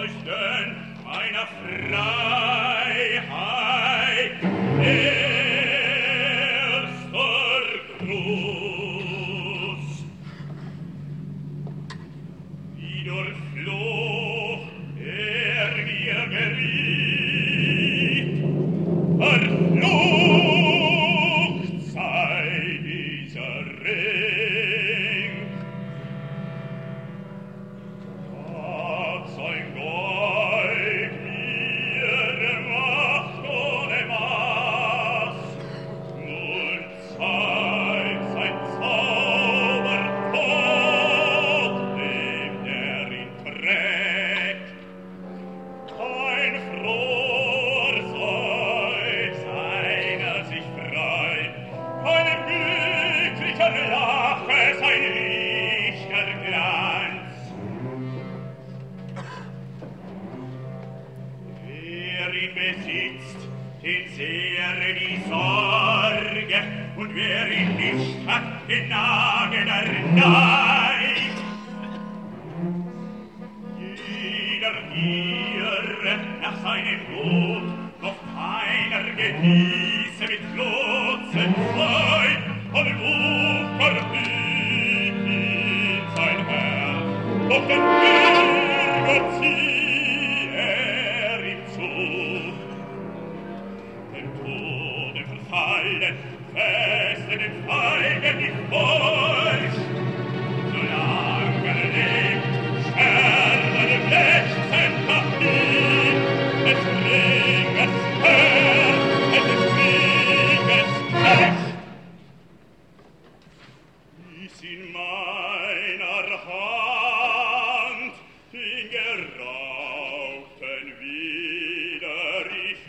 Leuchten meiner Freiheit erster Gruß. Wie durchfloh mir geriet, verflucht sei dieser Ring. Gott sein Gold mir Macht ohne Maß, nun zeigt sein Zaubertod, dem der ihn trägt. Ein froher Seufz, einer sich freit, einem glücklichen Lache sein lichter Glanz. Wer ihn besitzt, den sehre die Sorge, und wer ihn nicht hat, den nage der Neid. Jeder giere nach seinem Gut, doch keiner genieße mit Glotzen Freud, und Wucher blieb in sein Herz, doch den Bürger ziehe ihm zu. Dem Tode verfallen, feste den Feigen die Furcht, solange lebt, sterben dem Lechzen nach ihm, des Ringes Herr, des Krieges Knecht. Ließ in meiner Hand den Geraubten wieder ich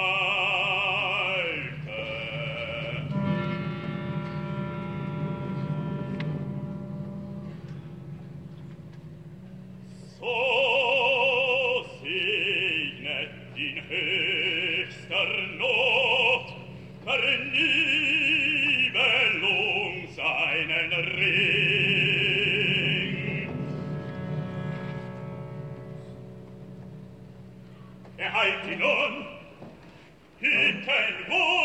halte. So segnet in höchster Not Vernibelung seinen Ring. Erhalt ihn nun, hüten wohl